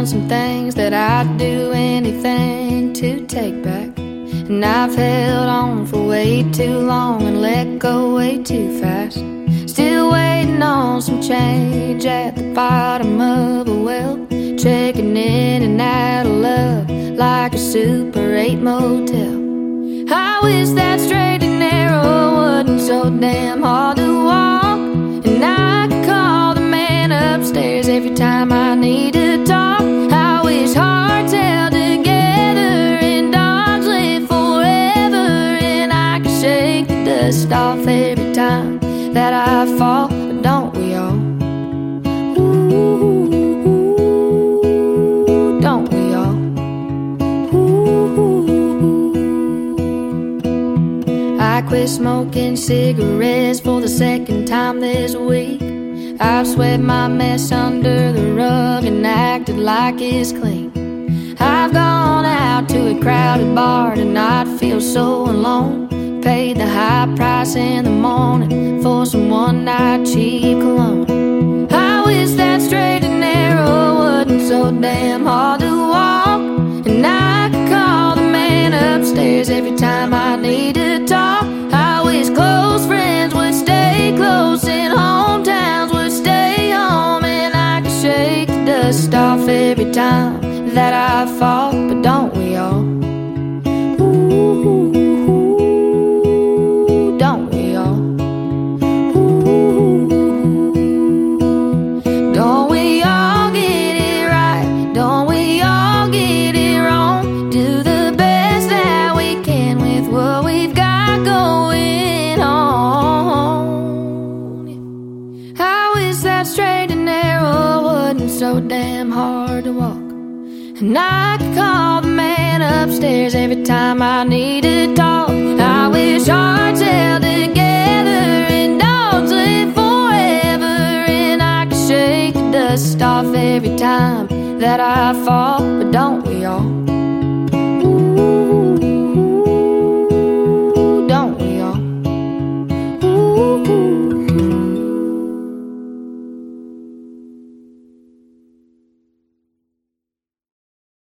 some things that I'd do anything to take back, and I've held on for way too long and let go way too fast. Still waiting on some change at the bottom of a well, checking in and out of love like a Super 8 motel. I wish that straight and narrow wasn't so damn hard to walk, and I could call the man upstairs every time I need to talk. I wish hearts held together and dogs live forever, and I could shake the dust off every time that I fall, but don't we all? Ooh, don't we all? Ooh. I quit smoking cigarettes for the second time this week. I've swept my mess under the rug and acted like it's clean. I've gone out to a crowded bar to not feel so alone. Paid the high price in the morning for some one-night cheap cologne. I wish that straight and narrow wasn't so damn hard to walk, and I could call the man upstairs every time I need to talk. I wish close friends would stay close and hometowns would stay home, and I could shake the dust off every time that I fall, but don't we all? Ooh. So damn hard to walk, and I could call the man upstairs every time I need to talk. I wish hearts held together and dogs live forever, and I could shake the dust off every time that I fall, but don't we all?